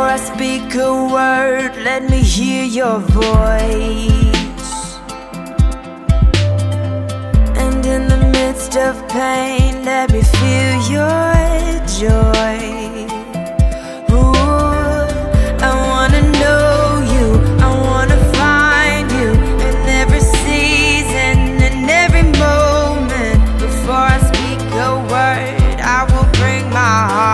I speak a word, let me hear your voice. And in the midst of pain, let me feel your joy.